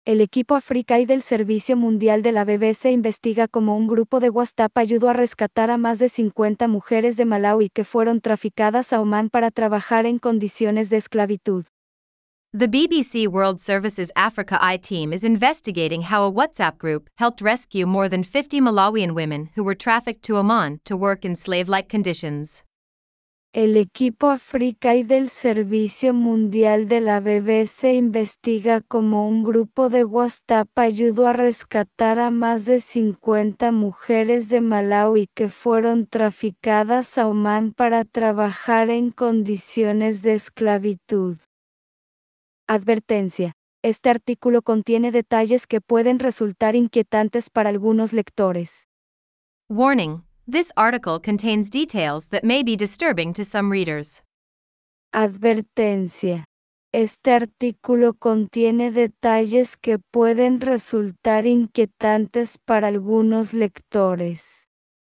El equipo Africaid del Servicio Mundial de la BBC investiga cómo un grupo de WhatsApp ayudó a rescatar a más de 50 mujeres de Malawi que fueron traficadas a Omán para trabajar en condiciones de esclavitud. The BBC World Service's Africa Eye team is investigating how a WhatsApp group helped rescue more than 50 Malawian women who were trafficked to Oman to work in slave-like conditions. El equipo Africaid del Servicio Mundial de la BBC investiga cómo un grupo de WhatsApp ayudó a rescatar a más de 50 mujeres de Malawi que fueron traficadas a Omán para trabajar en condiciones de esclavitud. Advertencia. Este artículo contiene detalles que pueden resultar inquietantes para algunos lectores. Warning. This article contains details that may be disturbing to some readers. Advertencia. Este artículo contiene detalles que pueden resultar inquietantes para algunos lectores.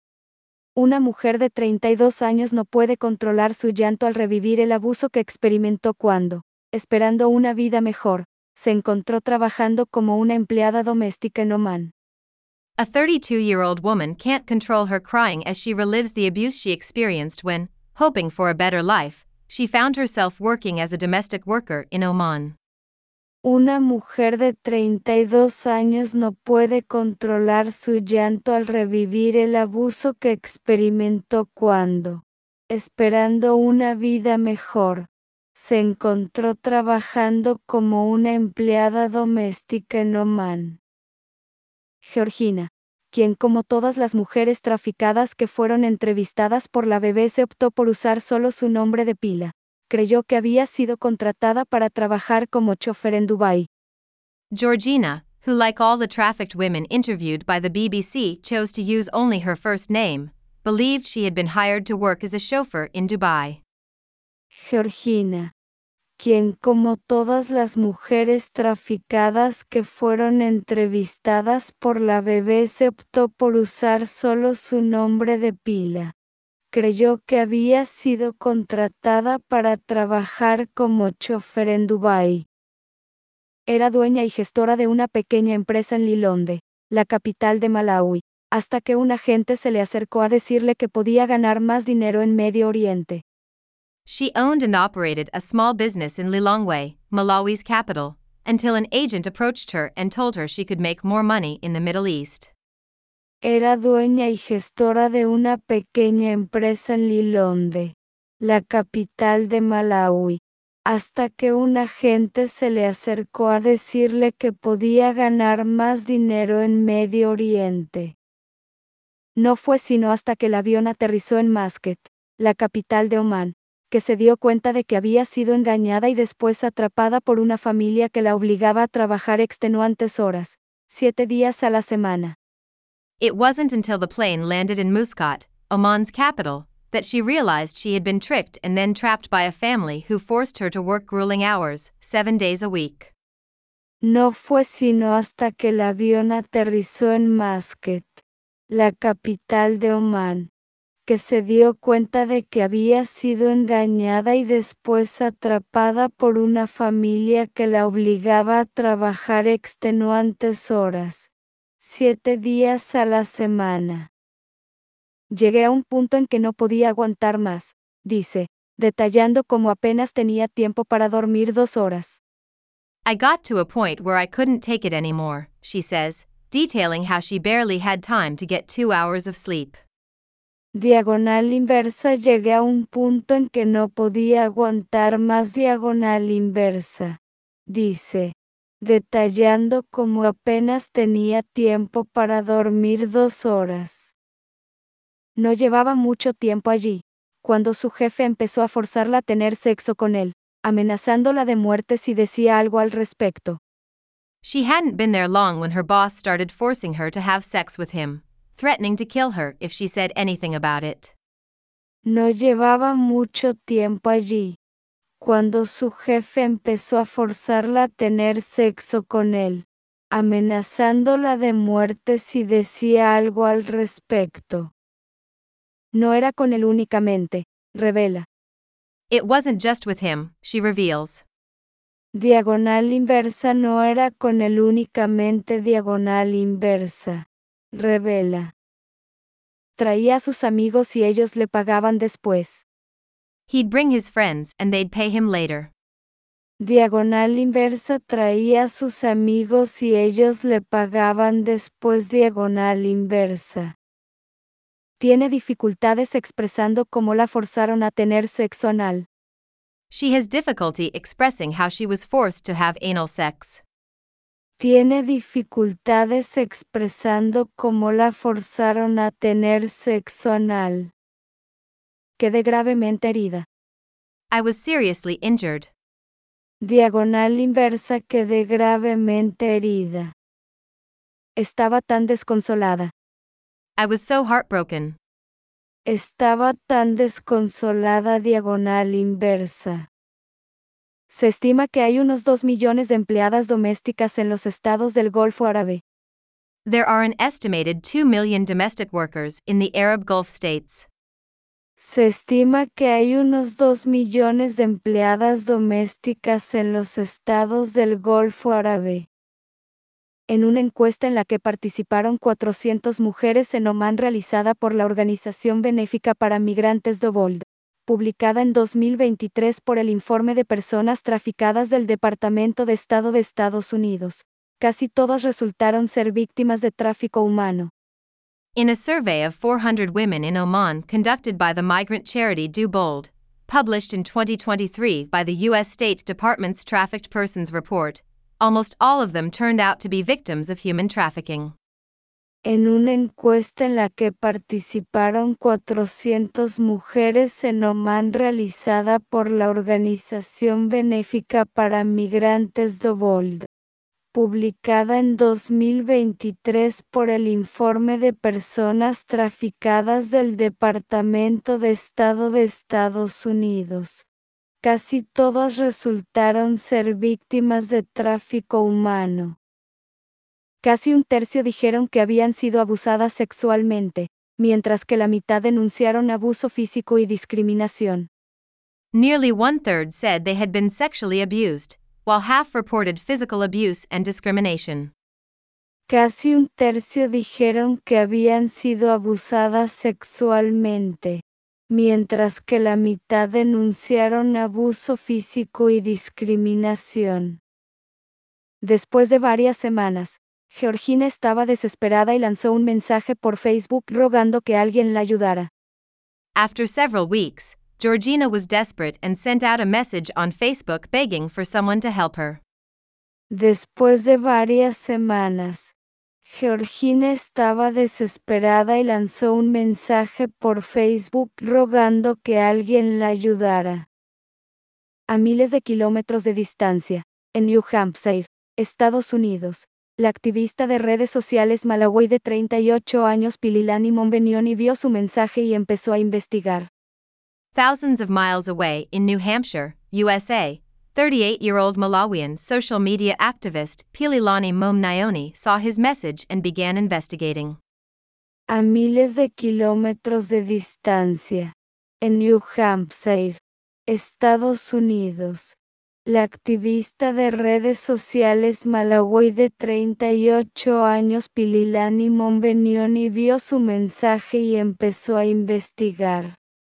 Una mujer de 32 años no puede controlar su llanto al revivir el abuso que experimentó cuando, esperando una vida mejor, se encontró trabajando como una empleada doméstica en Omán. A 32-year-old woman can't control her crying as she relives the abuse she experienced when, hoping for a better life, she found herself working as a domestic worker in Oman. Una mujer de 32 años no puede controlar su llanto al revivir el abuso que experimentó cuando, esperando una vida mejor, se encontró trabajando como una empleada doméstica en Omán. Georgina, quien como todas las mujeres traficadas que fueron entrevistadas por la BBC optó por usar solo su nombre de pila, creyó que había sido contratada para trabajar como chofer en Dubái. Georgina, who like all the trafficked women interviewed by the BBC chose to use only her first name, believed she had been hired to work as a chauffeur in Dubai. Georgina, quien como todas las mujeres traficadas que fueron entrevistadas por la BBC optó por usar solo su nombre de pila, creyó que había sido contratada para trabajar como chofer en Dubái. Era dueña y gestora de una pequeña empresa en Lilongwe, la capital de Malawi, hasta que un agente se le acercó a decirle que podía ganar más dinero en Medio Oriente. She owned and operated a small business in Lilongwe, Malawi's capital, until an agent approached her and told her she could make more money in the Middle East. Era dueña y gestora de una pequeña empresa en Lilongwe, la capital de Malawi, hasta que un agente se le acercó a decirle que podía ganar más dinero en Medio Oriente. No fue sino hasta que el avión aterrizó en Muscat, la capital de Omán, que se dio cuenta de que había sido engañada y después atrapada por una familia que la obligaba a trabajar extenuantes horas, 7 días a la semana. It wasn't until the plane landed in Muscat, Oman's capital, that she realized she had been tricked and then trapped by a family who forced her to work grueling hours, 7 days a week. No fue sino hasta que el avión aterrizó en Muscat, la capital de Omán, que se dio cuenta de que había sido engañada y después atrapada por una familia que la obligaba a trabajar extenuantes horas, 7 días a la semana. Llegué a un punto en que no podía aguantar más, dice, detallando cómo apenas tenía tiempo para dormir 2 horas. I got to a point where I couldn't take it anymore, she says, detailing how she barely had time to get 2 hours of sleep. Diagonal inversa. Llegué a un punto en que no podía aguantar más. Diagonal inversa, dice, detallando cómo apenas tenía tiempo para dormir 2 horas. No llevaba mucho tiempo allí, cuando su jefe empezó a forzarla a tener sexo con él, amenazándola de muerte si decía algo al respecto. She hadn't been there long when her boss started forcing her to have sex with him, threatening to kill her if she said anything about it. No llevaba mucho tiempo allí, cuando su jefe empezó a forzarla a tener sexo con él, amenazándola de muerte si decía algo al respecto. No era con él únicamente, revela. It wasn't just with him, she reveals. Diagonal inversa no era con él únicamente diagonal inversa. Revela. Traía a sus amigos y ellos le pagaban después. He'd bring his friends and they'd pay him later. Diagonal inversa traía a sus amigos y ellos le pagaban después. Diagonal inversa. Tiene dificultades expresando cómo la forzaron a tener sexo anal. She has difficulty expressing how she was forced to have anal sex. Tiene dificultades expresando cómo la forzaron a tener sexo anal. Quedé gravemente herida. I was seriously injured. Diagonal inversa. Quedé gravemente herida. Estaba tan desconsolada. I was so heartbroken. Estaba tan desconsolada. Diagonal inversa. Se estima que hay unos 2 millones de empleadas domésticas en los estados del Golfo Árabe. There are an estimated 2 million domestic workers in the Arab Gulf states. Se estima que hay unos 2 millones de empleadas domésticas en los estados del Golfo Árabe. En una encuesta en la que participaron 400 mujeres en Omán realizada por la organización benéfica para migrantes Dobold, publicada en 2023 por el Informe de Personas Traficadas del Departamento de Estado de Estados Unidos, casi todas resultaron ser víctimas de tráfico humano. In a survey of 400 women in Oman conducted by the migrant charity Do Bold, published in 2023 by the U.S. State Department's Trafficked Persons Report, almost all of them turned out to be victims of human trafficking. En una encuesta en la que participaron 400 mujeres en Omán realizada por la organización benéfica para migrantes Dobold, publicada en 2023 por el Informe de Personas Traficadas del Departamento de Estado de Estados Unidos. Casi todas resultaron ser víctimas de tráfico humano. Casi un tercio dijeron que habían sido abusadas sexualmente, mientras que la mitad denunciaron abuso físico y discriminación. Nearly 1/3 said they had been sexually abused, while half reported physical abuse and discrimination. Casi un tercio dijeron que habían sido abusadas sexualmente, mientras que la mitad denunciaron abuso físico y discriminación. Después de varias semanas, Georgina estaba desesperada y lanzó un mensaje por Facebook rogando que alguien la ayudara. After several weeks, Georgina was desperate and sent out a message on Facebook begging for someone to help her. Después de varias semanas, Georgina estaba desesperada y lanzó un mensaje por Facebook rogando que alguien la ayudara. A miles de kilómetros de distancia, en New Hampshire, Estados Unidos, la activista de redes sociales malawi de 38 años Pililani Mombenioni vio su mensaje y empezó a investigar. Thousands of miles away in New Hampshire, USA, 38-year-old Malawian social media activist Pililani Momnioni saw his message and began investigating. A miles de kilómetros de distancia, en New Hampshire, Estados Unidos, la activista de redes sociales malawi de 38 años Pililani Mombenioni vio su mensaje y empezó a investigar.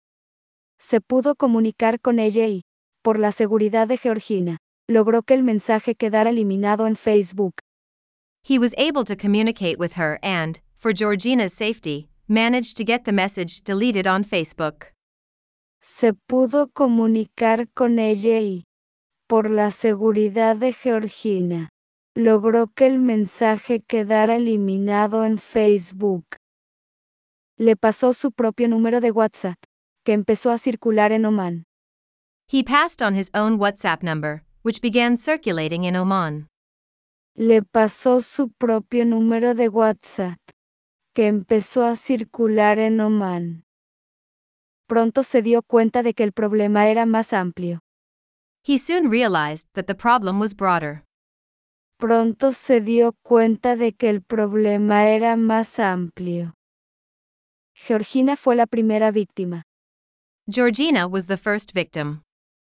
Se pudo comunicar con ella y, por la seguridad de Georgina, logró que el mensaje quedara eliminado en Facebook. He was able to communicate with her and, for Georgina's safety, managed to get the message deleted on Facebook. Se pudo comunicar con ella y, por la seguridad de Georgina, logró que el mensaje quedara eliminado en Facebook. Le pasó su propio número de WhatsApp, que empezó a circular en Omán. He passed on his own WhatsApp number, which began circulating in Oman. Le pasó su propio número de WhatsApp, que empezó a circular en Omán. Pronto se dio cuenta de que el problema era más amplio. He soon realized that the problem was broader. Pronto se dio cuenta de que el problema era más amplio. Georgina fue la primera víctima. Georgina was the first victim.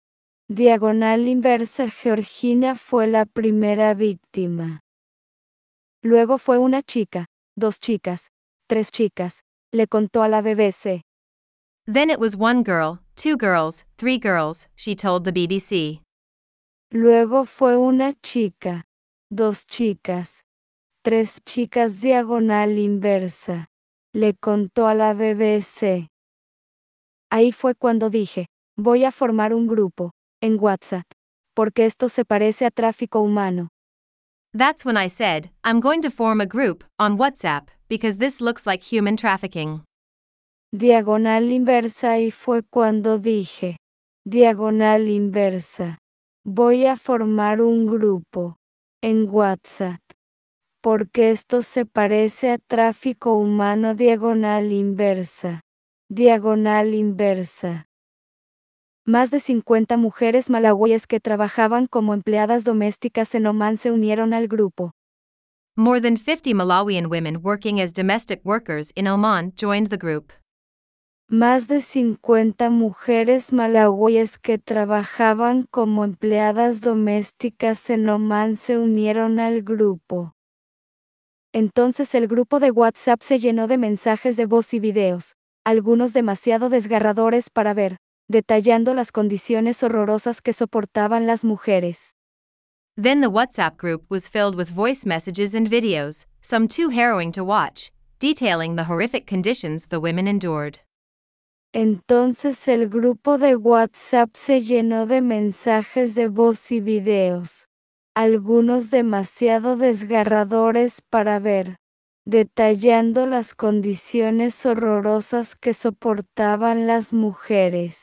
Diagonal inversa. Georgina fue la primera víctima. Luego fue una chica, 2 chicas, 3 chicas, le contó a la BBC. Then it was 1 girl, 2 girls, 3 girls, she told the BBC. Luego fue una chica, 2 chicas, 3 chicas. Diagonal inversa. Le contó a la BBC. Ahí fue cuando dije, voy a formar un grupo, en WhatsApp, porque esto se parece a tráfico humano. That's when I said, I'm going to form a group, on WhatsApp, because this looks like human trafficking. Diagonal inversa. Y fue cuando dije, diagonal inversa, voy a formar un grupo, en WhatsApp, porque esto se parece a tráfico humano. Diagonal inversa. Diagonal inversa. Más de 50 mujeres malawíes que trabajaban como empleadas domésticas en Omán se unieron al grupo. More than 50 Malawian women working as domestic workers in Oman joined the group. Más de 50 mujeres malawíes que trabajaban como empleadas domésticas en Omán se unieron al grupo. Entonces el grupo de WhatsApp se llenó de mensajes de voz y videos, algunos demasiado desgarradores para ver, detallando las condiciones horrorosas que soportaban las mujeres. Then the WhatsApp group was filled with voice messages and videos, some too harrowing to watch, detailing the horrific conditions the women endured. Entonces el grupo de WhatsApp se llenó de mensajes de voz y videos, algunos demasiado desgarradores para ver, detallando las condiciones horrorosas que soportaban las mujeres.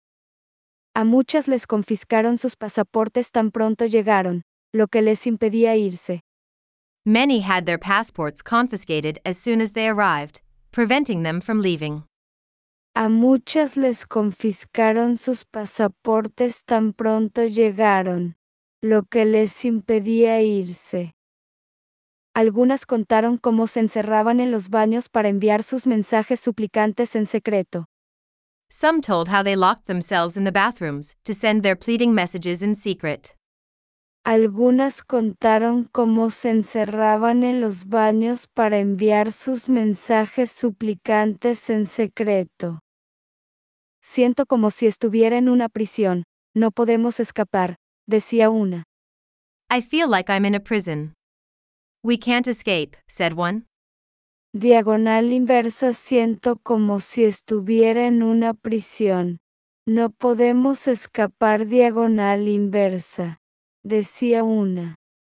A muchas les confiscaron sus pasaportes tan pronto llegaron, lo que les impedía irse. Many had their passports confiscated as soon as they arrived, preventing them from leaving. A muchas les confiscaron sus pasaportes tan pronto llegaron, lo que les impedía irse. Algunas contaron cómo se encerraban en los baños para enviar sus mensajes suplicantes en secreto. Some told how they locked themselves in the bathrooms to send their pleading messages in secret. Algunas contaron cómo se encerraban en los baños para enviar sus mensajes suplicantes en secreto. Siento como si estuviera en una prisión, no podemos escapar, decía una. I feel like I'm in a prison. We can't escape, said one. Diagonal inversa. Siento como si estuviera en una prisión. No podemos escapar. Diagonal inversa. Decía una.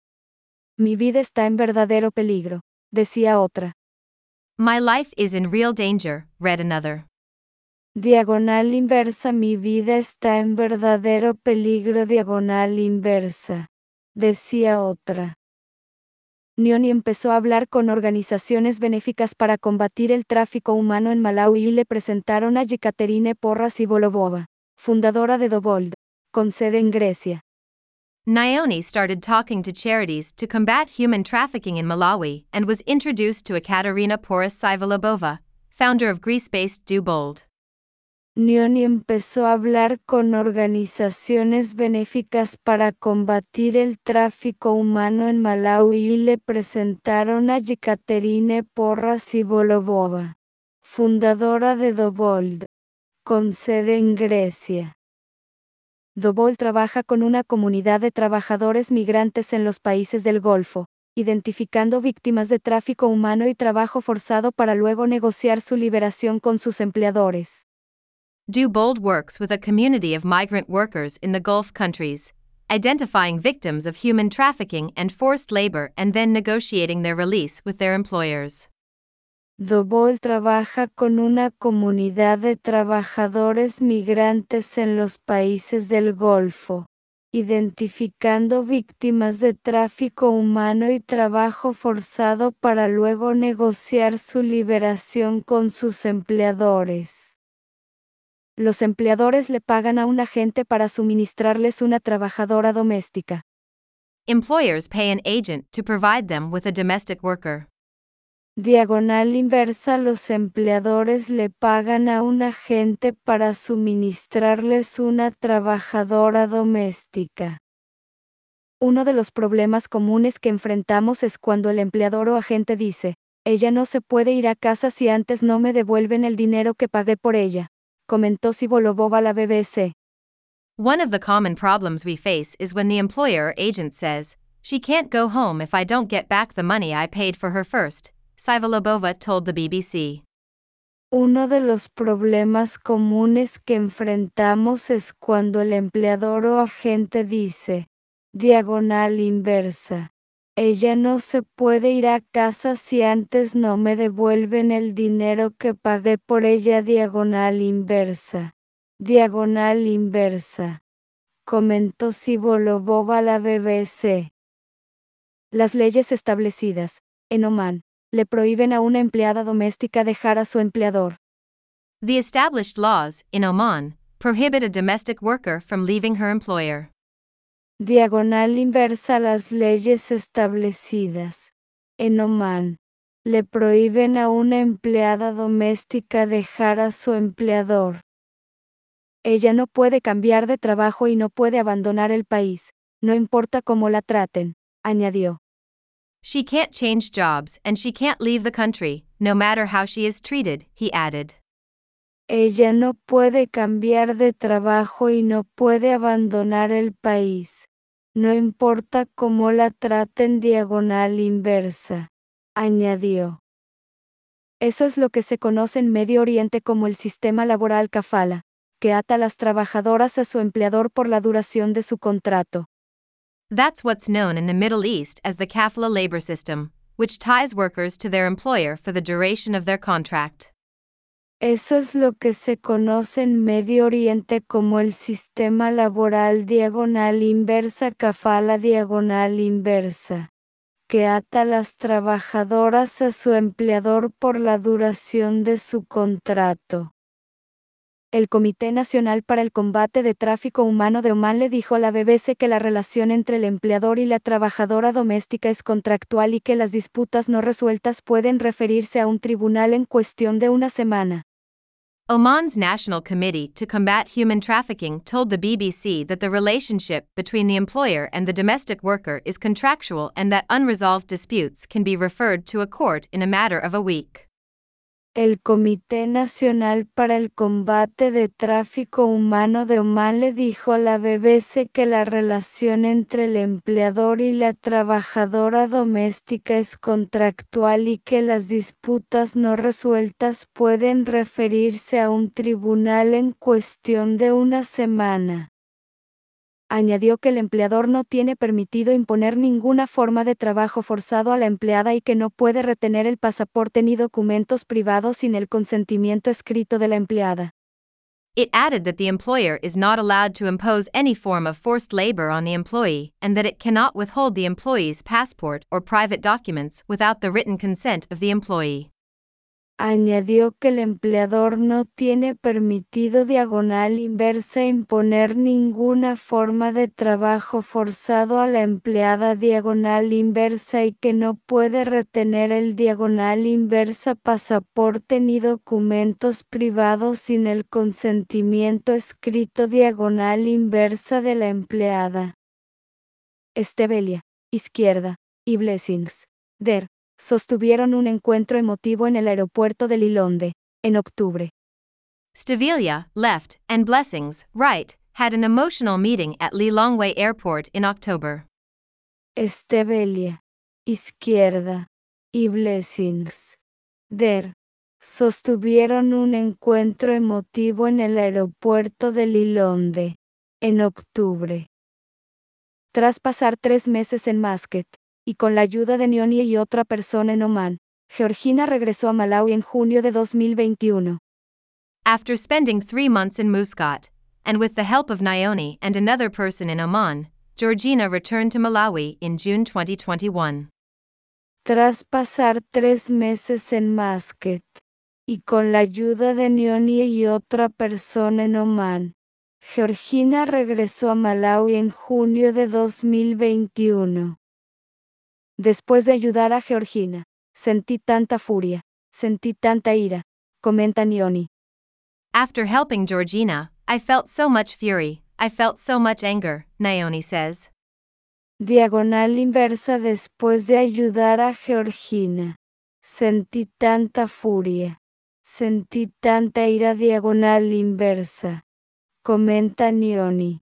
Mi vida está en verdadero peligro, decía otra. My life is in real danger, read another. Diagonal inversa. Mi vida está en verdadero peligro. Diagonal inversa. Decía otra. Nioni empezó a hablar con organizaciones benéficas para combatir el tráfico humano en Malawi y le presentaron a Yekaterine Porras Ivolobova, fundadora de Dobold, con sede en Grecia. Nioni started talking to charities to combat human trafficking in Malawi and was introduced to Ekaterina Porras Sivolobova, founder of Greece-based Do Bold. Nioni empezó a hablar con organizaciones benéficas para combatir el tráfico humano en Malawi y le presentaron a Yekaterine Porras Ivolobova, fundadora de Dobold, con sede en Grecia. Dobold trabaja con una comunidad de trabajadores migrantes en los países del Golfo, identificando víctimas de tráfico humano y trabajo forzado para luego negociar su liberación con sus empleadores. Do Bold works with a community of migrant workers in the Gulf countries, identifying victims of human trafficking and forced labor and then negotiating their release with their employers. Dobold trabaja con una comunidad de trabajadores migrantes en los países del Golfo, identificando víctimas de tráfico humano y trabajo forzado para luego negociar su liberación con sus empleadores. Los empleadores le pagan a un agente para suministrarles una trabajadora doméstica. Employers pay an agent to provide them with a domestic worker. Diagonal inversa. Los empleadores le pagan a un agente para suministrarles una trabajadora doméstica. Uno de los problemas comunes que enfrentamos es cuando el empleador o agente dice, ella no se puede ir a casa si antes no me devuelven el dinero que pagué por ella, comentó Sibolobov a la BBC. One of the common problems we face is when the employer or agent says, she can't go home if I don't get back the money I paid for her first, Sivolobova told the BBC. Uno de los problemas comunes que enfrentamos es cuando el empleador o agente dice, diagonal inversa, ella no se puede ir a casa si antes no me devuelven el dinero que pagué por ella, diagonal inversa, comentó Sibolobov a la BBC. Las leyes establecidas, en Omán, le prohíben a una empleada doméstica dejar a su empleador. The established laws, in Oman, prohibit a domestic worker from leaving her employer. Diagonal inversa. Las leyes establecidas, en Omán, le prohíben a una empleada doméstica dejar a su empleador. Ella no puede cambiar de trabajo y no puede abandonar el país, no importa cómo la traten, añadió. She can't change jobs and she can't leave the country, no matter how she is treated, he added. Ella no puede cambiar de trabajo y no puede abandonar el país, no importa cómo la traten, diagonal inversa, añadió. Eso es lo que se conoce en Medio Oriente como el sistema laboral kafala, que ata a las trabajadoras a su empleador por la duración de su contrato. That's what's known in the Middle East as the kafala labor system, which ties workers to their employer for the duration of their contract. Eso es lo que se conoce en Medio Oriente como el sistema laboral diagonal inversa, kafala diagonal inversa, que ata a las trabajadoras a su empleador por la duración de su contrato. El Comité Nacional para el Combate de Tráfico Humano de Omán le dijo a la BBC que la relación entre el empleador y la trabajadora doméstica es contractual y que las disputas no resueltas pueden referirse a un tribunal en cuestión de una semana. Oman's National Committee to Combat Human Trafficking told the BBC that the relationship between the employer and the domestic worker is contractual and that unresolved disputes can be referred to a court in a matter of a week. El Comité Nacional para el Combate de Tráfico Humano de Omán le dijo a la BBC que la relación entre el empleador y la trabajadora doméstica es contractual y que las disputas no resueltas pueden referirse a un tribunal en cuestión de una semana. Añadió que el empleador no tiene permitido imponer ninguna forma de trabajo forzado a la empleada y que no puede retener el pasaporte ni documentos privados sin el consentimiento escrito de la empleada. It added that the employer is not allowed to impose any form of forced labor on the employee and that it cannot withhold the employee's passport or private documents without the written consent of the employee. Añadió que el empleador no tiene permitido diagonal inversa imponer ninguna forma de trabajo forzado a la empleada diagonal inversa y que no puede retener el diagonal inversa pasaporte ni documentos privados sin el consentimiento escrito diagonal inversa de la empleada. Estebelia, izquierda, y Blessings, der, sostuvieron un encuentro emotivo en el aeropuerto de Lilongwe, en octubre. Stevelia, left, and Blessings, right, had an emotional meeting at Lilongwe Airport in October. Estebelia, izquierda, y Blessings, der, sostuvieron un encuentro emotivo en el aeropuerto de Lilongwe, en octubre. Tras pasar 3 meses en Muscat, y con la ayuda de Nioni y otra persona en Omán, Georgina regresó a Malawi en junio de 2021. After spending 3 months in Muscat, and with the help of Nioni and another person in Oman, Georgina returned to Malawi in June 2021. Tras pasar 3 meses en Muscat, y con la ayuda de Nioni y otra persona en Omán, Georgina regresó a Malawi en junio de 2021. Después de ayudar a Georgina, Sentí tanta furia, sentí tanta ira, comenta Nioni. After helping Georgina, I felt so much fury, I felt so much anger, Naomi says. Diagonal inversa después de ayudar a Georgina. Sentí tanta furia, sentí tanta ira diagonal inversa, comenta Nioni.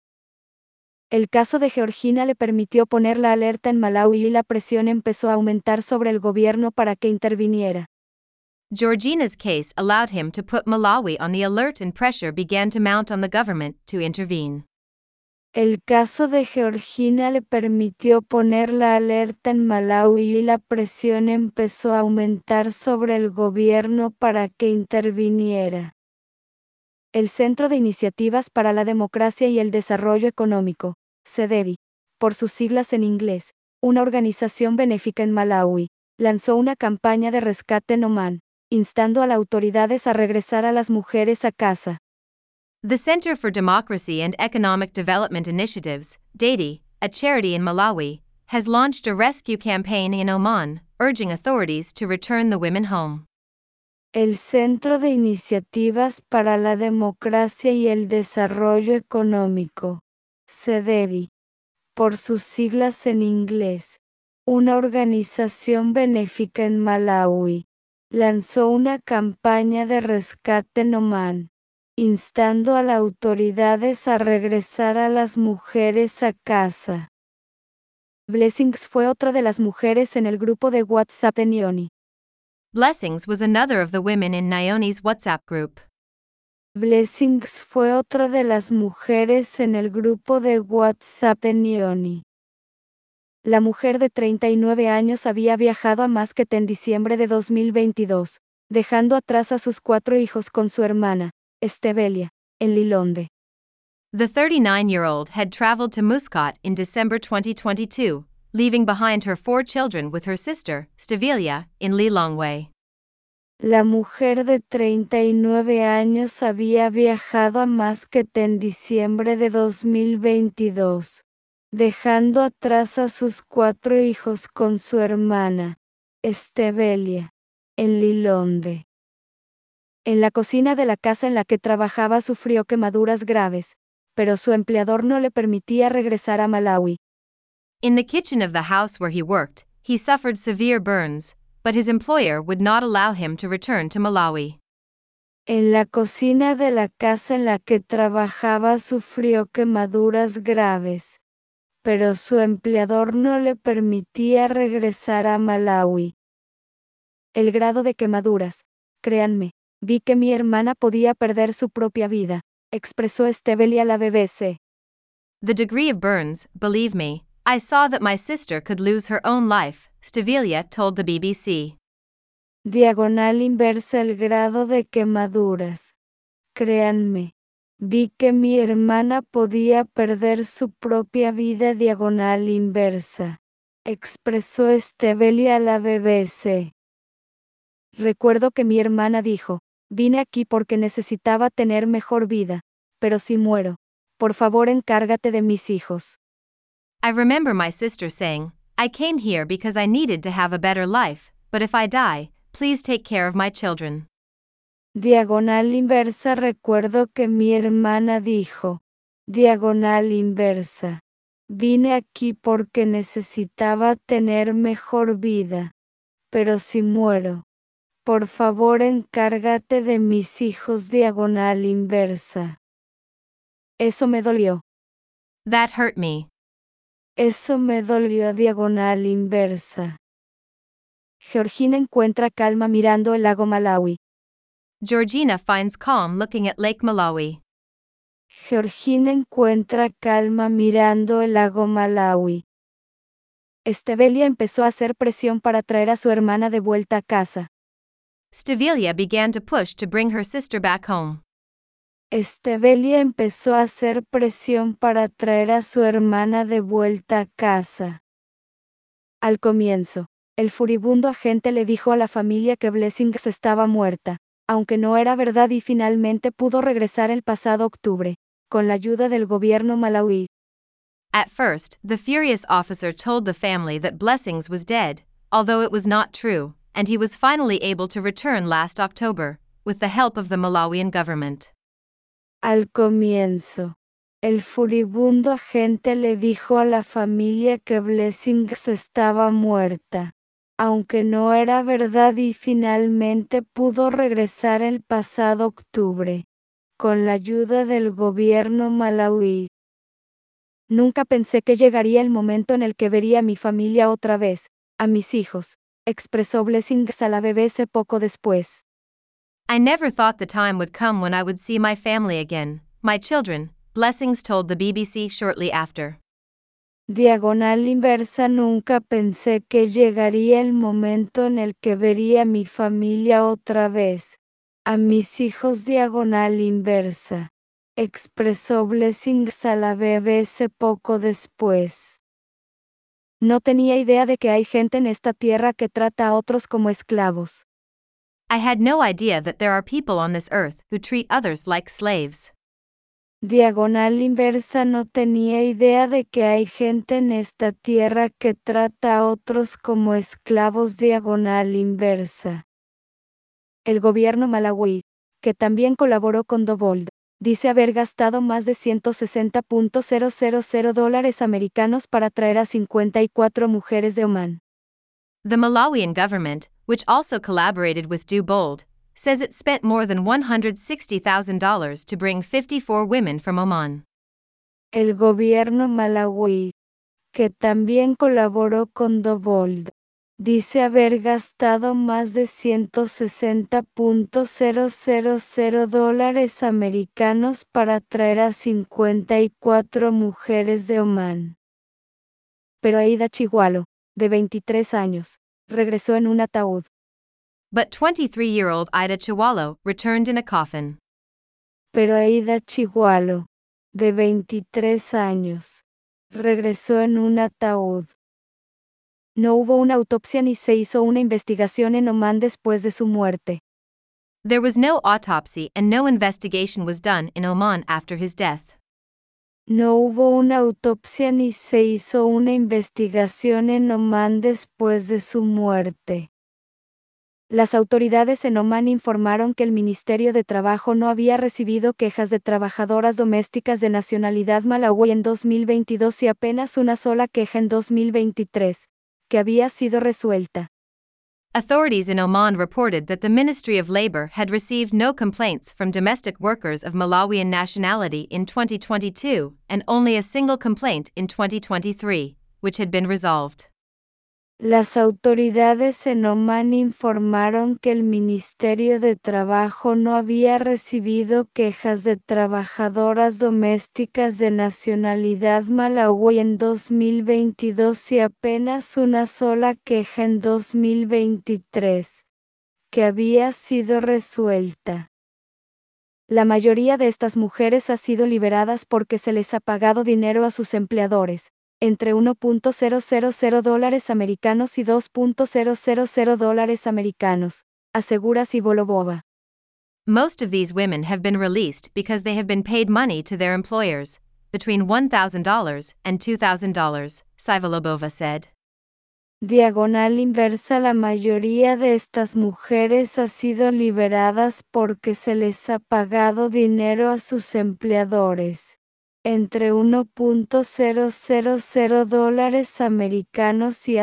El caso de Georgina le permitió poner la alerta en Malawi y la presión empezó a aumentar sobre el gobierno para que interviniera. Georgina's case allowed him to put Malawi on the alert and pressure began to mount on the government to intervene. El caso de Georgina le permitió poner la alerta en Malawi y la presión empezó a aumentar sobre el gobierno para que interviniera. El Centro de Iniciativas para la Democracia y el Desarrollo Económico, CEDEVI, por sus siglas en inglés, una organización benéfica en Malawi, lanzó una campaña de rescate en Omán, instando a las autoridades a regresar a las mujeres a casa. The Center for Democracy and Economic Development Initiatives, DEDI, a charity in Malawi, has launched a rescue campaign in Oman, urging authorities to return the women home. El Centro de Iniciativas para la Democracia y el Desarrollo Económico, CEDEVI, por sus siglas en inglés, una organización benéfica en Malawi, lanzó una campaña de rescate en Omán, instando a las autoridades a regresar a las mujeres a casa. Blessings fue otra de las mujeres en el grupo de WhatsApp de Nioni. Blessings was another of the women in Naoni's WhatsApp group. Blessings fue otra de las mujeres en el grupo de WhatsApp de Nioni. La mujer de 39 años había viajado a Muscat en diciembre de 2022, dejando atrás a sus 4 hijos con su hermana, Estevelia, en Lilongwe. The 39-year-old had traveled to Muscat in December 2022, leaving behind her 4 children with her sister, Stevelia, in Lilongwe. La mujer de 39 años había viajado a Muscat en diciembre de 2022, dejando atrás a sus 4 hijos con su hermana, Estevelia, en Lilongwe. En la cocina de la casa en la que trabajaba sufrió quemaduras graves, pero su empleador no le permitía regresar a Malawi. In the kitchen of the house where he worked, he suffered severe burns, but his employer would not allow him to return to Malawi. En la cocina de la casa en la que trabajaba sufrió quemaduras graves, pero su empleador no le permitía regresar a Malawi. El grado de quemaduras, créanme, vi que mi hermana podía perder su propia vida, expresó Estevelia a la BBC. The degree of burns, believe me, I saw that my sister could lose her own life, Stevelia told the BBC. Diagonal inversa el grado de quemaduras. Créanme, vi que mi hermana podía perder su propia vida diagonal inversa, expresó Estevelia a la BBC. Recuerdo que mi hermana dijo, vine aquí porque necesitaba tener mejor vida, pero si muero, por favor encárgate de mis hijos. I remember my sister saying, I came here because I needed to have a better life, but if I die, please take care of my children. Diagonal inversa recuerdo que mi hermana dijo, diagonal inversa, vine aquí porque necesitaba tener mejor vida, pero si muero, por favor encárgate de mis hijos diagonal inversa. Eso me dolió. That hurt me. Eso me dolió diagonal inversa. Georgina encuentra calma mirando el lago Malawi. Georgina finds calm looking at Lake Malawi. Georgina encuentra calma mirando el lago Malawi. Estevelia empezó a hacer presión para traer a su hermana de vuelta a casa. Stevelia began to push to bring her sister back home. Estevelia empezó a hacer presión para traer a su hermana de vuelta a casa. Al comienzo, el furibundo agente le dijo a la familia que Blessings estaba muerta, aunque no era verdad y finalmente pudo regresar el pasado octubre, con la ayuda del gobierno malauí. At first, the furious officer told the family that Blessings was dead, although it was not true, and he was finally able to return last October, with the help of the Malawian government. Al comienzo, el furibundo agente le dijo a la familia que Blessings estaba muerta, aunque no era verdad, y finalmente pudo regresar el pasado octubre, con la ayuda del gobierno malauí. Nunca pensé que llegaría el momento en el que vería a mi familia otra vez, a mis hijos, expresó Blessings a la BBC poco después. I never thought the time would come when I would see my family again, my children, Blessings told the BBC shortly after. Diagonal inversa. Nunca pensé que llegaría el momento en el que vería a mi familia otra vez, a mis hijos. Diagonal inversa, expresó Blessings a la BBC poco después. No tenía idea de que hay gente en esta tierra que trata a otros como esclavos. I had no idea that there are people on this earth who treat others like slaves. Diagonal inversa. No tenía idea de que hay gente en esta tierra que trata a otros como esclavos. Diagonal inversa. El gobierno malauí, que también colaboró con Dobold, dice haber gastado más de $160,000 americanos para traer a 54 mujeres de Omán. The Malawian government, which also collaborated with Do Bold, says it spent more than $160,000 to bring 54 women from Oman. El gobierno malauí, que también colaboró con Dobold, dice haber gastado más de $160,000 americanos para traer a 54 mujeres de Omán. Pero Aida Chihualo, de 23 años, regresó en un ataúd. But 23-year-old Ida Chiwalo returned in a coffin. Pero Aida Chihualo, de 23 años, regresó en un ataúd. No hubo una autopsia ni se hizo una investigación en Omán después de su muerte. There was no autopsy and no investigation was done in Oman after his death. No hubo una autopsia ni se hizo una investigación en Omán después de su muerte. Las autoridades en Omán informaron que el Ministerio de Trabajo no había recibido quejas de trabajadoras domésticas de nacionalidad malauí en 2022 y apenas una sola queja en 2023, que había sido resuelta. Authorities in Oman reported that the Ministry of Labor had received no complaints from domestic workers of Malawian nationality in 2022 and only a single complaint in 2023, which had been resolved. Las autoridades en Omán informaron que el Ministerio de Trabajo no había recibido quejas de trabajadoras domésticas de nacionalidad malauí en 2022 y apenas una sola queja en 2023, que había sido resuelta. La mayoría de estas mujeres han sido liberadas porque se les ha pagado dinero a sus empleadores, entre $1.000 americanos y $2.000 americanos, asegura Sibolobova. Most of these women have been released because they have been paid money to their employers, between $1,000 and $2,000, Sivolobova said. Diagonal inversa. La mayoría de estas mujeres han sido liberadas porque se les ha pagado dinero a sus empleadores, entre $1.000 americanos y a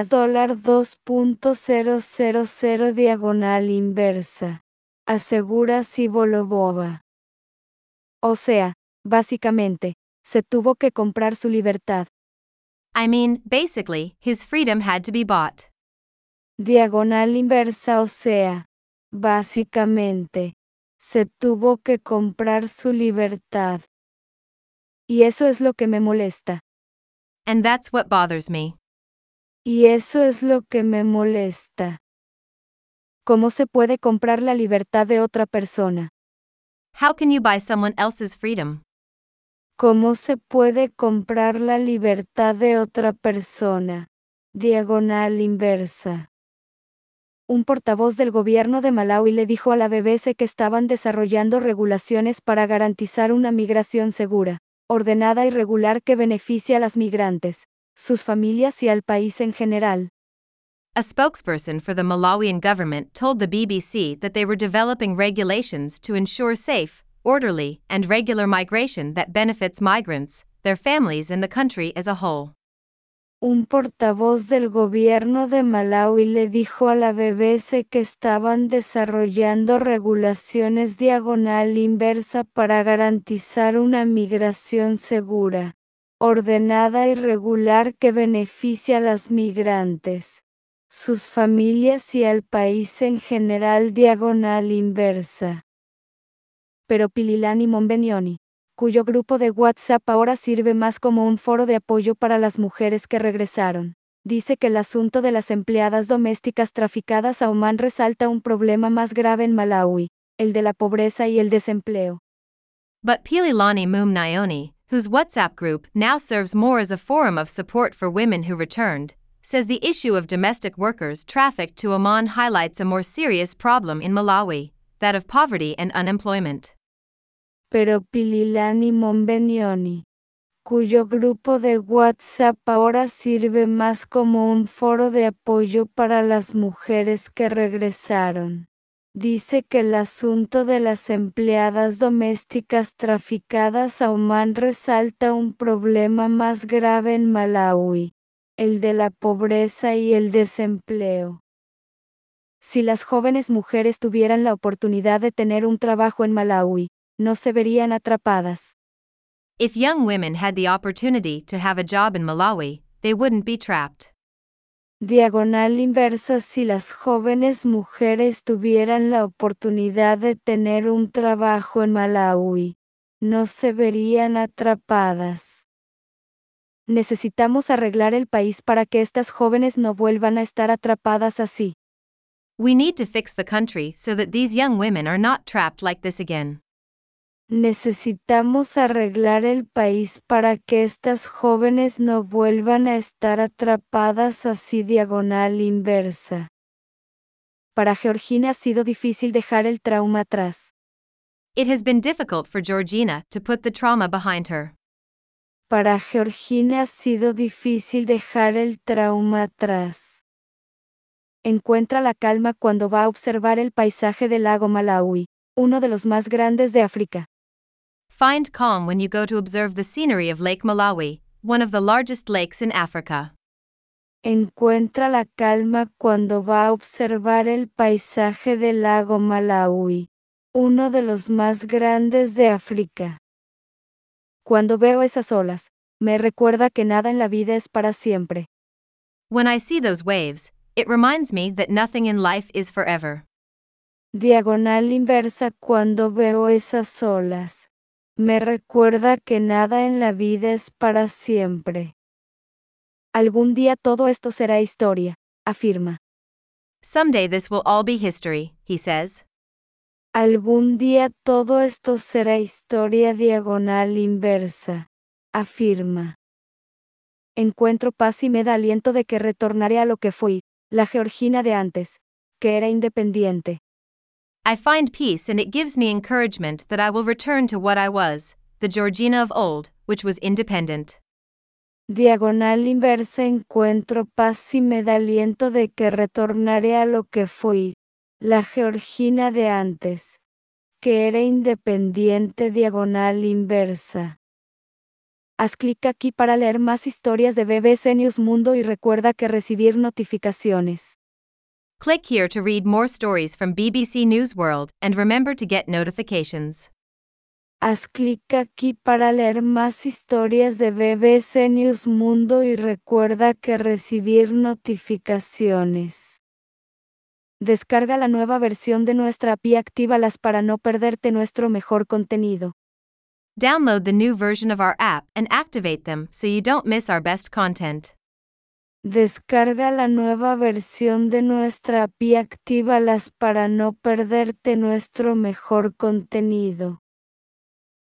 $2.000 diagonal inversa, asegura Sibolobova. O sea, básicamente, se tuvo que comprar su libertad. I mean, basically, his freedom had to be bought. Diagonal inversa. O sea, básicamente, se tuvo que comprar su libertad. Y eso es lo que me molesta. And that's what bothers me. Y eso es lo que me molesta. ¿Cómo se puede comprar la libertad de otra persona? How can you buy someone else's freedom? ¿Cómo se puede comprar la libertad de otra persona? Diagonal inversa. Un portavoz del gobierno de Malaui le dijo a la BBC que estaban desarrollando regulaciones para garantizar una migración segura, ordenada y regular que beneficie a las migrantes, sus familias y al país en general. A spokesperson for the Malawian government told the BBC that they were developing regulations to ensure safe, orderly, and regular migration that benefits migrants, their families, and the country as a whole. Un portavoz del gobierno de Malawi le dijo a la BBC que estaban desarrollando regulaciones diagonal inversa para garantizar una migración segura, ordenada y regular que beneficia a las migrantes, sus familias y al país en general diagonal inversa. Pero Phililani Mombenyoni, cuyo grupo de WhatsApp ahora sirve más como un foro de apoyo para las mujeres que regresaron, dice que el asunto de las empleadas domésticas traficadas a Omán resalta un problema más grave en Malawi, el de la pobreza y el desempleo. But Phililani Mombenyoni, whose WhatsApp group now serves more as a forum of support for women who returned, says the issue of domestic workers trafficked to Oman highlights a more serious problem in Malawi, that of poverty and unemployment. Pero Phililani Mombenyoni, cuyo grupo de WhatsApp ahora sirve más como un foro de apoyo para las mujeres que regresaron, dice que el asunto de las empleadas domésticas traficadas a Omán resalta un problema más grave en Malawi, el de la pobreza y el desempleo. Si las jóvenes mujeres tuvieran la oportunidad de tener un trabajo en Malawi, no se verían atrapadas. If young women had the opportunity to have a job in Malawi, they wouldn't be trapped. Diagonal inversa. Si las jóvenes mujeres tuvieran la oportunidad de tener un trabajo en Malawi, no se verían atrapadas. Necesitamos arreglar el país para que estas jóvenes no vuelvan a estar atrapadas así. We need to fix the country so that these young women are not trapped like this again. Necesitamos arreglar el país para que estas jóvenes no vuelvan a estar atrapadas así. Diagonal inversa. Para Georgina ha sido difícil dejar el trauma atrás. It has been difficult for Georgina to put the trauma behind her. Para Georgina ha sido difícil dejar el trauma atrás. Encuentra la calma cuando va a observar el paisaje del lago Malawi, uno de los más grandes de África. Find calm when you go to observe the scenery of Lake Malawi, one of the largest lakes in Africa. Encuentra la calma cuando va a observar el paisaje del lago Malawi, uno de los más grandes de África. Cuando veo esas olas, me recuerda que nada en la vida es para siempre. When I see those waves, it reminds me that nothing in life is forever. Diagonal inversa. Cuando veo esas olas, me recuerda que nada en la vida es para siempre. Algún día todo esto será historia, afirma. Someday this will all be history, he says. Algún día todo esto será historia. Diagonal inversa, afirma. Encuentro paz y me da aliento de que retornaré a lo que fui, la Georgina de antes, que era independiente. I find peace and it gives me encouragement that I will return to what I was, the Georgina of old, which was independent. Diagonal inversa. Encuentro paz y me da aliento de que retornaré a lo que fui, la Georgina de antes, que era independiente. Diagonal inversa. Haz clic aquí para leer más historias de BBC News Mundo y recuerda que recibir notificaciones. Click here to read more stories from BBC News World and remember to get notifications. Haz clic aquí para leer más historias de BBC News Mundo y recuerda que recibir notificaciones. Descarga la nueva versión de nuestra app y actívalas para no perderte nuestro mejor contenido. Download the new version of our app and activate them so you don't miss our best content. Descarga la nueva versión de nuestra app y actívalas para no perderte nuestro mejor contenido.